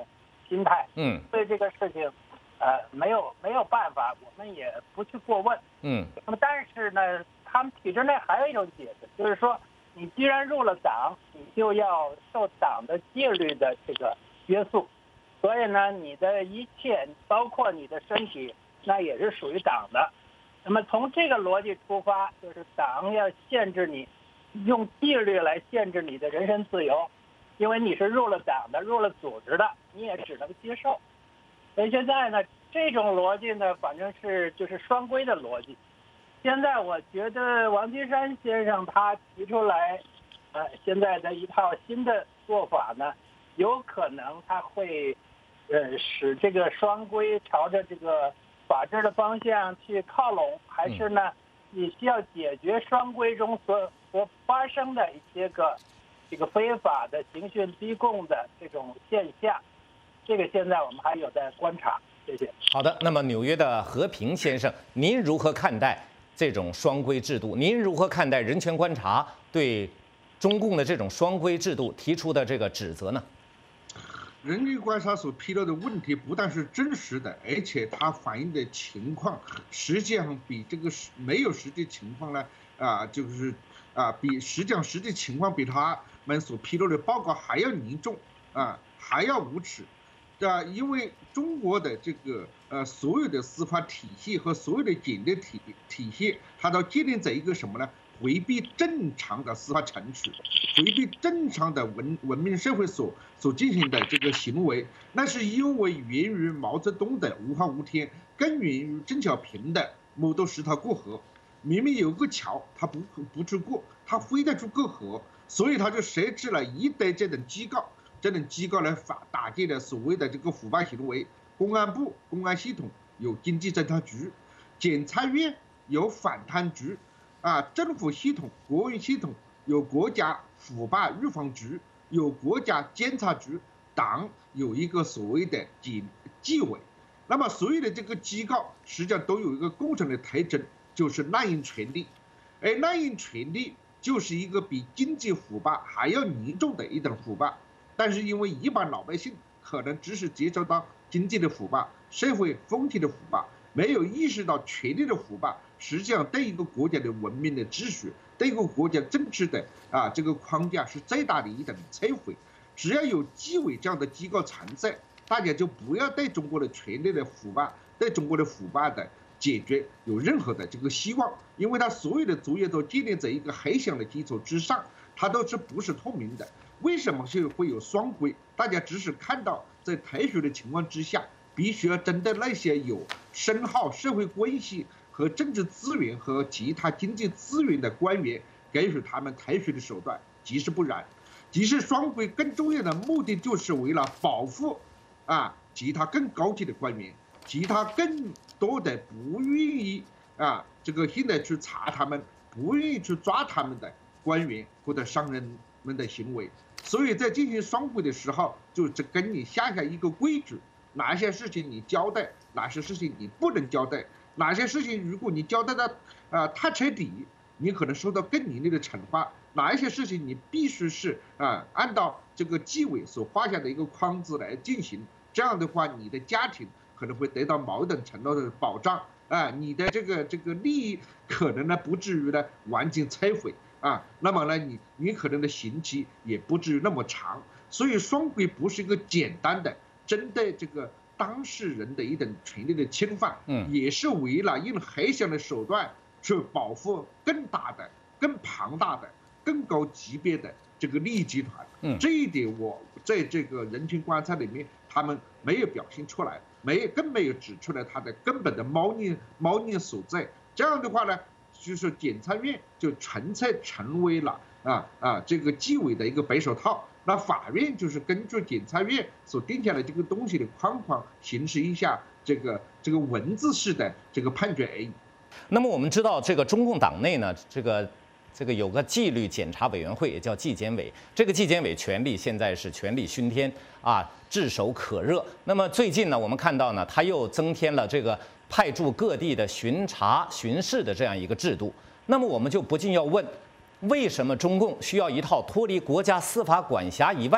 心态。 嗯， 对这个事情，呃，没有没有办法，我们也不去过问。 嗯， 那么但是呢，他们体制内还有一种解释，就是说，你既然入了党，你就要受党的纪律的这个约束，所以呢，你的一切，包括你的身体，那也是属于党的。那么从这个逻辑出发，就是党要限制你，用纪律来限制你的人身自由，因为你是入了党的，入了组织的，你也只能接受。所以现在呢，这种逻辑呢，反正是就是双规的逻辑。现在我觉得王岐山先生他提出来，呃，现在的一套新的做法呢，有可能他会，呃，使这个双规朝着这个法治的方向去靠拢，还是呢，你需要解决双规中所所发生的一些个这个非法的刑讯逼供的这种现象，这个现在我们还有待观察。谢谢。 好的，那么纽约的和平先生，您如何看待这种双规制度？您如何看待人权观察对中共的这种双规制度提出的这个指责呢？ 人权观察所披露的问题不但是真实的，而且它反映的情况实际上比这个没有实际情况呢啊，就是啊比实际上实际情况比他们所披露的报告还要凝重啊，还要无耻。啊，因为中国的这个呃所有的司法体系和所有的检察体体系，它都建立在一个什么呢？回避正常的司法程序，回避正常的文文明社会所所进行的这个行为，那是因为源于毛泽东的无法无天，更源于邓小平的谋斗石头过河。明明有个桥，他不不去过，他非得去过河，所以他就设置了一堆这种机构。这种机构来打打击的所谓的这个腐败行为，公安部、公安系统有经济侦查局，检察院有反贪局，啊，政府系统、国务院系统有国家腐败预防局，有国家监察局，党有一个所谓的纪纪委。那么所有的这个机构实际上都有一个共同的特征，就是滥用权力，而滥用权力就是一个比经济腐败还要严重的一种腐败。但是因为一般老百姓可能只是接受到经济的腐败、社会风气的腐败，没有意识到权力的腐败，实际上对一个国家的文明的秩序、对一个国家政治的啊这个框架是最大的一种摧毁。只要有纪委这样的机构存在，大家就不要对中国的权力的腐败、对中国的腐败的解决有任何的这个希望，因为它所有的作业都建立在一个黑箱的基础之上，它都是不是透明的。为什么是会有双规？大家只是看到在特殊的情况之下，必须要针对那些有深厚社会关系和政治资源和其他经济资源的官员，给予他们特殊的手段。即使不然，即使双规更重要的目的就是为了保护啊其他更高级的官员，其他更多的不愿意啊这个现在去查他们、不愿意去抓他们的官员或者商人们的行为。所以在进行双规的时候，就只跟你下下一个规矩，哪些事情你交代，哪些事情你不能交代，哪些事情如果你交代的啊、呃、太彻底，你可能受到更严厉的惩罚，哪一些事情你必须是啊、呃、按照这个纪委所画下的一个框子来进行，这样的话你的家庭可能会得到某等程度的保障啊、呃，你的这个这个利益可能呢不至于呢完全摧毁。啊，那么呢，你你可能的刑期也不至于那么长，所以双规不是一个简单的针对这个当事人的一种权利的侵犯，嗯，也是为了用黑箱的手段去保护更大的、更庞大的、更高级别的这个利益集团。嗯，这一点我在这个人权观察里面，他们没有表现出来，没有更没有指出来它的根本的猫腻猫腻所在。这样的话呢，就是检察院就纯粹成为了啊啊这个纪委的一个白手套，那法院就是根据检察院所定下的这个东西的框框，行使一下这个这个文字式的这个判决而已。 那么我们知道，这个中共党内呢，这个这个有个纪律检查委员会，也叫纪检委。这个纪检委权力现在是权力熏天啊，炙手可热。那么最近呢，我们看到呢，他又增添了这个派驻各地的巡查巡视的这样一个制度。那么我们就不禁要问，为什么中共需要一套脱离国家司法管辖以外的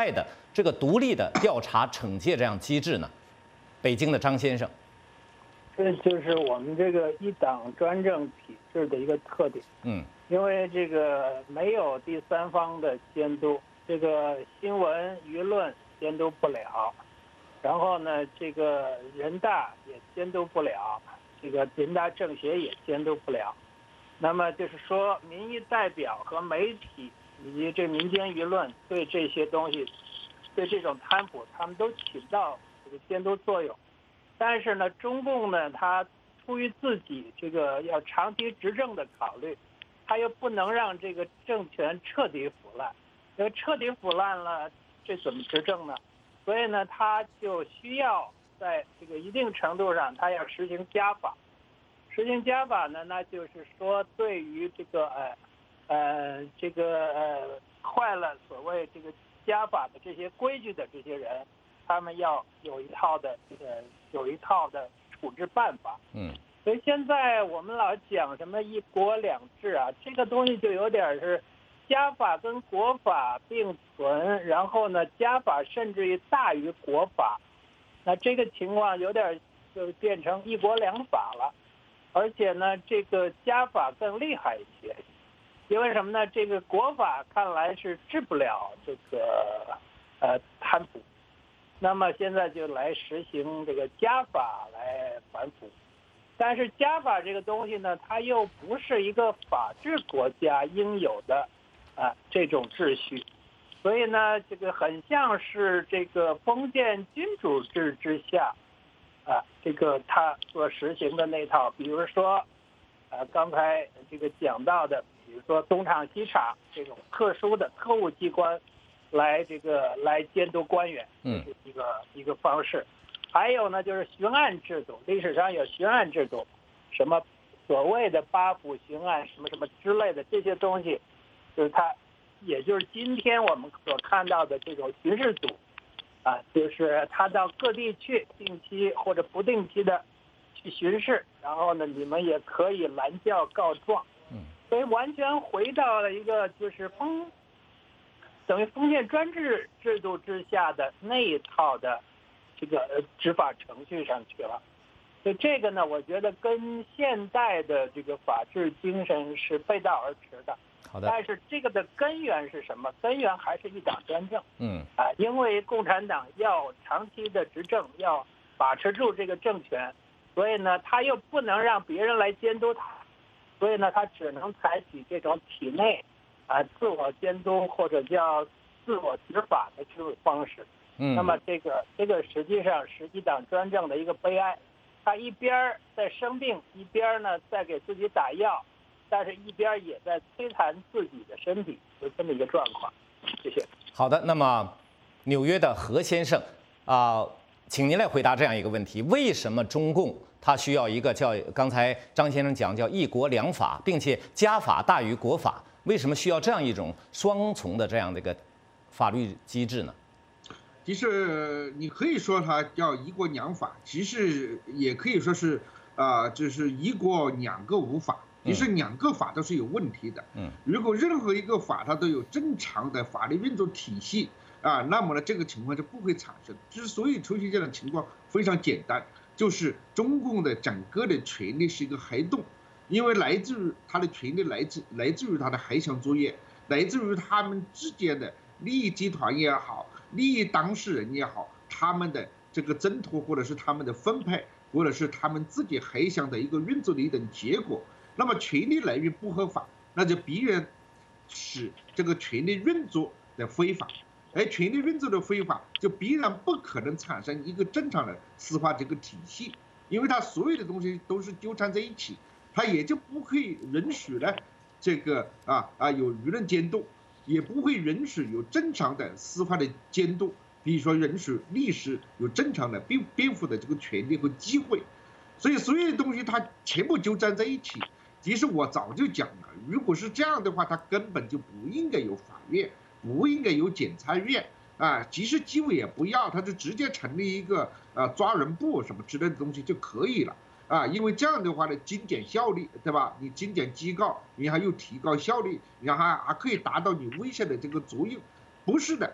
这个独立的调查惩戒这样机制呢？北京的张先生， 这就是我们这个一党专政体制的一个特点。 嗯， 因为这个没有第三方的监督，这个新闻舆论监督不了，然后呢，这个人大也监督不了，这个人大政协也监督不了。那么就是说，民意代表和媒体以及这民间舆论对这些东西，对这种贪腐，他们都起不到这个监督作用。但是呢，中共呢，他出于自己这个要长期执政的考虑，他又不能让这个政权彻底腐烂，因为彻底腐烂了，这怎么执政呢？所以呢，他就需要在这个一定程度上，他要实行家法。实行家法呢，那就是说，对于这个呃呃这个呃坏了所谓这个家法的这些规矩的这些人，他们要有一套的这个有一套的处置办法。 嗯。 所以现在我们老讲什么一国两制啊，这个东西就有点是家法跟国法并存，然后呢，家法甚至于大于国法，那这个情况有点就变成一国两法了。而且呢，这个家法更厉害一些，因为什么呢？这个国法看来是治不了这个呃贪腐，那么现在就来实行这个家法来反腐。但是家法这个东西呢，它又不是一个法治国家应有的啊这种秩序，所以呢，这个很像是这个封建君主制之下。啊，这个他所实行的那套，比如说，呃，刚才这个讲到的，比如说东厂西厂这种特殊的特务机关，来这个来监督官员， 嗯， 是一个一个方式。还有呢，就是巡案制度，历史上有巡案制度，什么所谓的八府巡案，什么什么之类的这些东西，就是它，也就是今天我们所看到的这种巡视组。啊，就是他到各地去，定期或者不定期的去巡视，然后呢，你们也可以拦轿告状。 嗯， 所以完全回到了一个就是封，等于封建专制制度之下的那一套的这个执法程序上去了。所以这个呢，我觉得跟现代的这个法治精神是背道而驰的。 好的， 但是这个的根源是什么？根源还是一党专政。 嗯啊，因为共产党要长期的执政，要把持住这个政权，所以呢，他又不能让别人来监督他，所以呢，他只能采取这种体内啊自我监督或者叫自我执法的这种方式。 嗯， 那么这个这个实际上是一党专政的一个悲哀，他一边在生病，一边呢在给自己打药。但是一边也在摧残自己的身体，有这么一个状况。谢谢。 好的，那么纽约的何先生啊、呃，请您来回答这样一个问题：为什么中共它需要一个叫刚才张先生讲叫一国两法，并且家法大于国法？为什么需要这样一种双重的这样的一个法律机制呢？ 其实你可以说它叫一国两法，其实也可以说是啊、呃，就是一国两个无法。其实两个法都是有问题的。 嗯， 如果任何一个法它都有正常的法律运作体系啊，那么呢这个情况就不会产生。之所以出现这种情况非常简单，就是中共的整个的权力是一个黑洞，因为来自于他的权力来自来自于他的黑箱作业，来自于他们之间的利益集团也好，利益当事人也好，他们的这个挣脱或者是他们的分配，或者是他们自己黑箱的一个运作的一种结果。那么权力来源不合法，那就必然使这个权力运作的非法，而权力运作的非法就必然不可能产生一个正常的司法这个体系，因为它所有的东西都是纠缠在一起，它也就不可以允许呢这个啊啊有舆论监督，也不会允许有正常的司法的监督，比如说允许律师有正常的辩辩护的这个权利和机会，所以所有的东西它全部纠缠在一起。其实我早就讲了，如果是这样的话，它根本就不应该有法院，不应该有检察院啊，其实机会也不要，他就直接成立一个呃抓人部什么之类的东西就可以了啊，因为这样的话呢，精简效率，对吧？你精简机构，你还又提高效率，然后还还可以达到你威慑的这个作用，不是的。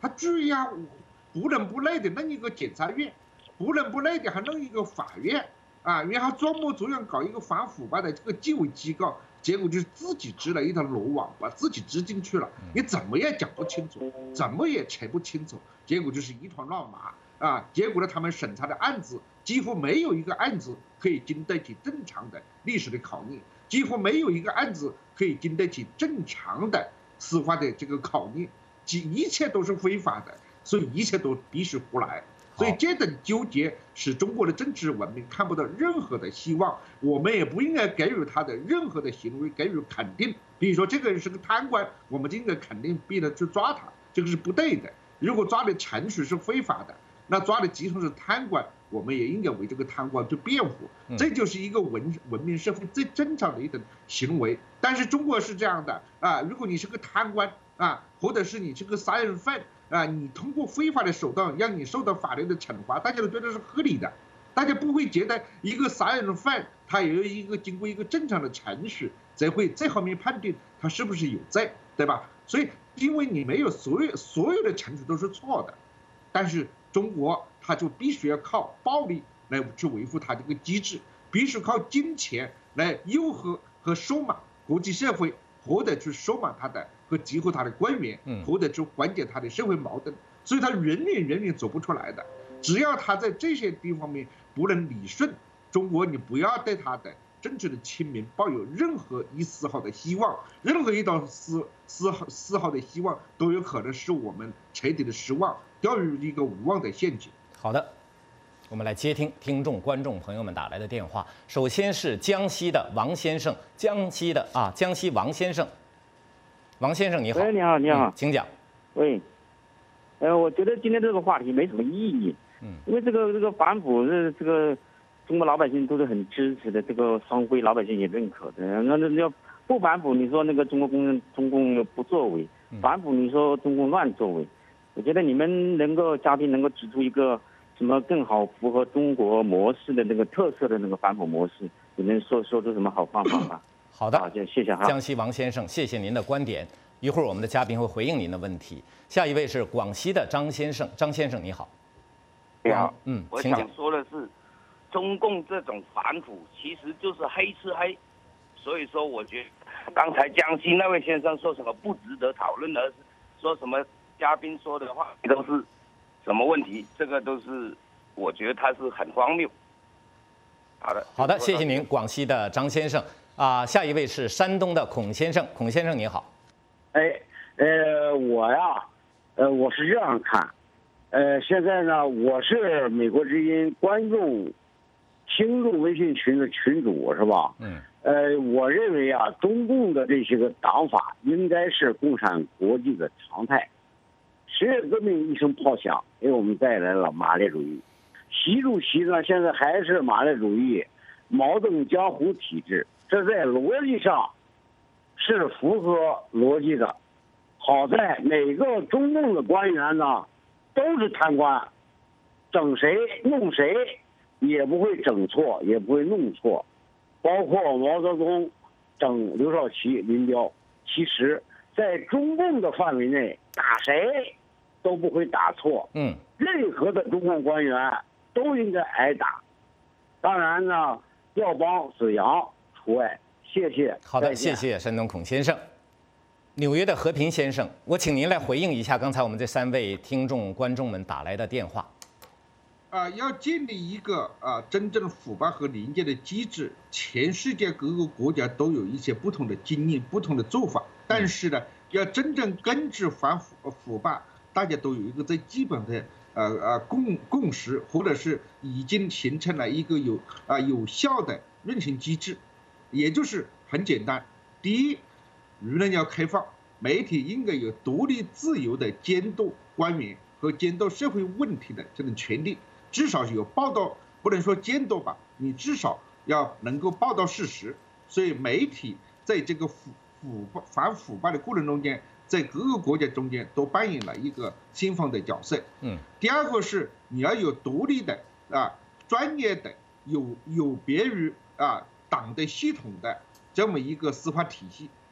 他只要不伦不类的弄一个检察院，不伦不类的还弄一个法院啊，然后装模作样搞一个反腐败的这个纪委机构，结果就是自己织了一条罗网，把自己织进去了。你怎么也讲不清楚，怎么也扯不清楚，结果就是一团乱麻啊！结果呢，他们审查的案子几乎没有一个案子可以经得起正常的历史的考验，几乎没有一个案子可以经得起正常的司法的这个考验，一切都是非法的，所以一切都必须胡来。所以这种纠结使中国的政治文明看不到任何的希望，我们也不应该给予他的任何的行为给予肯定。比如说这个人是个贪官，我们就应该肯定逼他去抓他，这个是不对的。如果抓的程序是非法的，那抓的集团是贪官，我们也应该为这个贪官去辩护，这就是一个文文明社会最正常的一种行为。但是中国是这样的啊，如果你是个贪官啊，或者是你是个杀人犯啊，你通过非法的手段让你受到法律的惩罚，大家都觉得是合理的，大家不会觉得一个杀人犯他也有一个经过一个正常的程序才会在后面判定他是不是有罪，对吧？所以因为你没有所有所有的程序都是错的，但是中国他就必须要靠暴力来去维护他这个机制，必须靠金钱来诱惑和收买国际社会，或者去收买他的和激活他的官员，或者去缓解他的社会矛盾，所以他远远远远走不出来的。只要他在这些地方面不能理顺，中国你不要对他的政治的清明抱有任何一丝毫的希望，任何一道丝丝毫丝毫的希望都有可能使我们彻底的失望，掉入一个无望的陷阱。 好的，我们来接听听众、观众朋友们打来的电话。首先是江西的王先生，江西的啊，江西王先生，王先生你好。 喂，你好，你好， 嗯、请讲。 喂，呃，我觉得今天这个话题没什么意义，嗯，因为这个这个反腐是这个中国老百姓都是很支持的，这个双规老百姓也认可的。那那要不反腐，你说那个中国公中共不作为；反腐，你说中共乱作为。我觉得你们能够嘉宾能够指出一个什么更好符合中国模式的那个特色的那个反腐模式，你能说说出什么好方法吗？ 好的， 好，就谢谢哈。 江西王先生，谢谢您的观点。一会儿我们的嘉宾会回应您的问题。下一位是广西的张先生，张先生你好。 你好， 嗯， 我想说的是，中共这种反腐其实就是黑吃黑，所以说我觉得刚才江西那位先生说什么不值得讨论，而是说什么嘉宾说的话都是什么问题，这个都是我觉得他是很荒谬。好的， 好的，谢谢您，广西的张先生啊。下一位是山东的孔先生，孔先生你好。 哎，呃，我呀，呃，我是这样看，呃，现在呢，我是美国之音观众听众微信群的群主是吧？嗯。呃，我认为啊，中共的这些个党法应该是共产国际的常态。十月革命一声炮响，给我们带来了马列主义。习主席呢，现在还是马列主义、毛邓江湖体制，这在逻辑上是符合逻辑的。好在每个中共的官员呢，都是贪官，整谁弄谁也不会整错，也不会弄错。包括毛泽东整刘少奇、林彪，其实在中共的范围内打谁都不会打错。嗯，任何的中共官员都应该挨打。当然呢，廖邦、子阳除外。谢谢。 好的，谢谢山东孔先生。纽约的和平先生，我请您来回应一下刚才我们这三位听众、观众们打来的电话。 啊，要建立一个啊真正腐败和廉洁的机制，全世界各个国家都有一些不同的经验、不同的做法。但是呢，要真正根治反腐腐败，大家都有一个最基本的呃呃共共识，或者是已经形成了一个有啊有效的运行机制，也就是很简单。第一，舆论要开放，媒体应该有独立自由的监督官员和监督社会问题的这种权利。至少有报道，不能说监督吧，你至少要能够报道事实。所以媒体在这个腐腐反腐败的过程中间，在各个国家中间都扮演了一个先锋的角色。嗯。第二个是你要有独立的啊、专业的、有有别于啊党的系统的这么一个司法体系，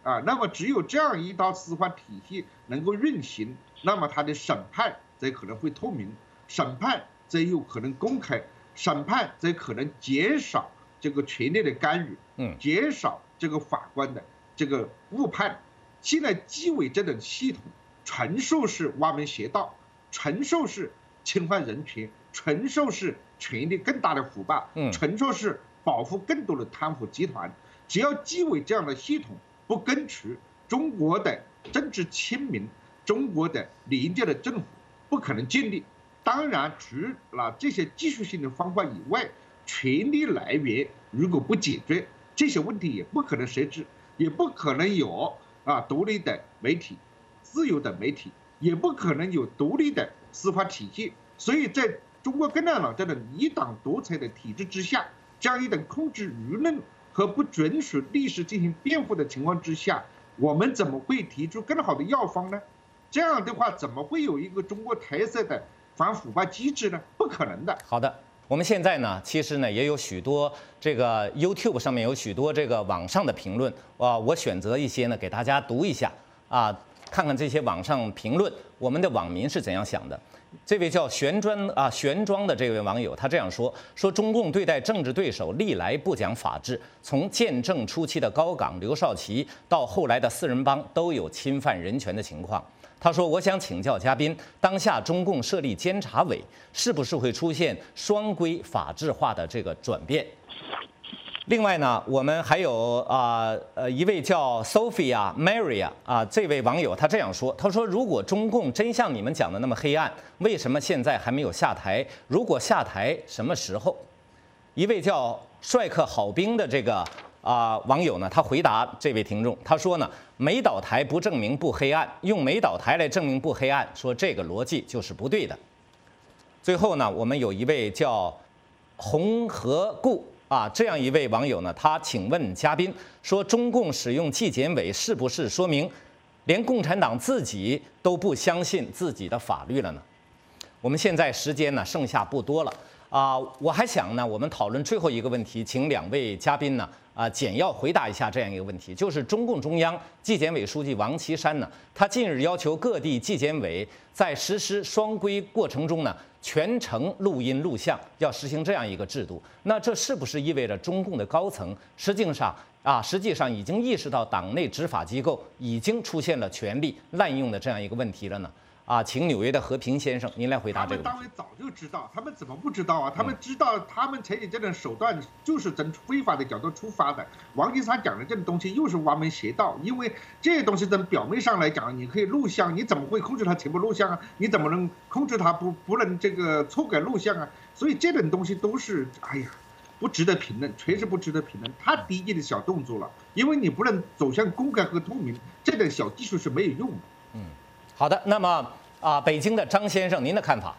啊，那么只有这样一套司法体系能够运行，那么它的审判才可能会透明，审判才有可能公开，审判才可能减少这个权力的干预， 嗯， 减少这个法官的这个误判。现在纪委这种系统纯属是歪门邪道，纯属是侵犯人权，纯属是权力更大的腐败， 嗯， 纯属是保护更多的贪腐集团。只要纪委这样的系统不根除，中国的政治清明，中国的廉洁的政府不可能建立。当然，除了这些技术性的方法以外，权力来源如果不解决，这些问题也不可能设置，也不可能有啊独立的媒体、自由的媒体，也不可能有独立的司法体系。所以，在中国共产党这种一党独裁的体制之下，这样一种控制舆论和不准许历史进行辩护的情况之下，我们怎么会提出更好的药方呢？这样的话，怎么会有一个中国特色的反腐败机制呢？不可能的。 好的，我们现在呢，其实呢也有许多这个 YouTube 上面有许多这个网上的评论啊，我选择一些呢给大家读一下啊，看看这些网上评论，我们的网民是怎样想的。这位叫玄专啊玄庄的这位网友，他这样说：说中共对待政治对手历来不讲法治，从建政初期的高岗、刘少奇到后来的四人帮，都有侵犯人权的情况。他说：我想请教嘉宾，当下中共设立监察委，是不是会出现双规法治化的这个转变？另外呢，我们还有啊呃一位叫 Sophia Maria 啊这位网友，他这样说：他说如果中共真像你们讲的那么黑暗，为什么现在还没有下台？如果下台，什么时候？一位叫帅克好兵的这个啊网友呢，他回答这位听众，他说呢，没倒台不证明不黑暗，用没倒台来证明不黑暗，说这个逻辑就是不对的。最后呢，我们有一位叫红河固。啊，这样一位网友呢，他请问嘉宾说，中共使用纪检委是不是说明连共产党自己都不相信自己的法律了呢？我们现在时间呢剩下不多了啊，我还想呢，我们讨论最后一个问题，请两位嘉宾呢啊简要回答一下这样一个问题，就是中共中央纪检委书记王岐山呢，他近日要求各地纪检委在实施双规过程中呢，全程录音录像，要实行这样一个制度。那这是不是意味着中共的高层实际上啊，实际上已经意识到党内执法机构已经出现了权力滥用的这样一个问题了呢？啊，请纽约的和平先生您来回答这个问题。 他们当然早就知道，他们怎么不知道啊？他们知道，他们采取这种手段就是从非法的角度出发的。王岐山讲的这种东西又是歪门邪道，因为这些东西从表面上来讲，你可以录像，你怎么会控制它全部录像啊？你怎么能控制它不不能这个错改录像啊？所以这种东西都是，哎呀，不值得评论，确实不值得评论。太低级的小动作了，因为你不能走向公开和透明，这点小技术是没有用的。 嗯。好的，那么啊，北京的张先生，您的看法？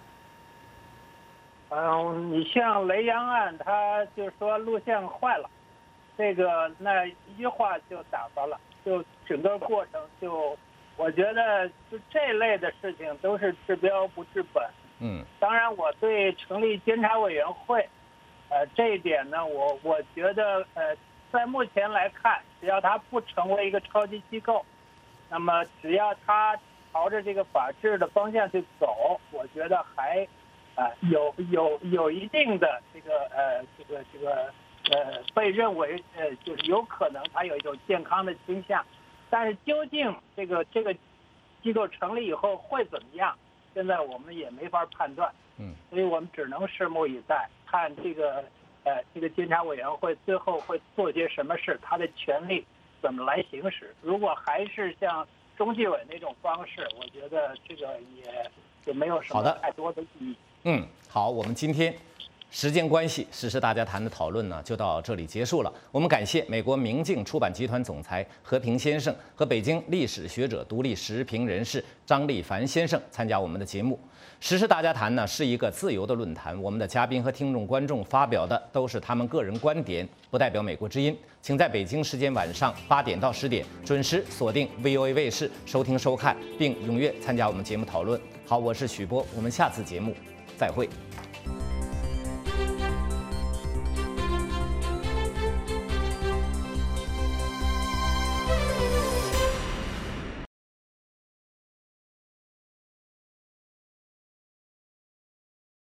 嗯，你像雷洋案，他就说录像坏了，这个那一句话就打发了，就整个过程就，我觉得就这类的事情都是治标不治本。 嗯， 当然我对成立监察委员会，呃，这一点呢，我我觉得呃，在目前来看，只要它不成为一个超级机构，那么只要它朝着这个法治的方向去走，我觉得还，啊、呃、有有有一定的这个呃这个这个呃被认为呃就是有可能它有一种健康的倾向，但是究竟这个这个机构成立以后会怎么样，现在我们也没法判断。 嗯， 所以我们只能拭目以待，看这个呃这个监察委员会最后会做些什么事，它的权力怎么来行使。如果还是像中纪委那种方式，我觉得这个也就没有什么太多的意义。 嗯，好，我们今天时间关系，时事大家谈的讨论呢就到这里结束了。我们感谢美国明镜出版集团总裁和平先生和北京历史学者、独立时评人士张立凡先生参加我们的节目。时事大家谈呢是一个自由的论坛，我们的嘉宾和听众观众发表的都是他们个人观点，不代表美国之音。请在北京时间晚上八点到十点准时锁定 V O A 卫视收听收看，并踊跃参加我们节目讨论。好，我是许波，我们下次节目再会。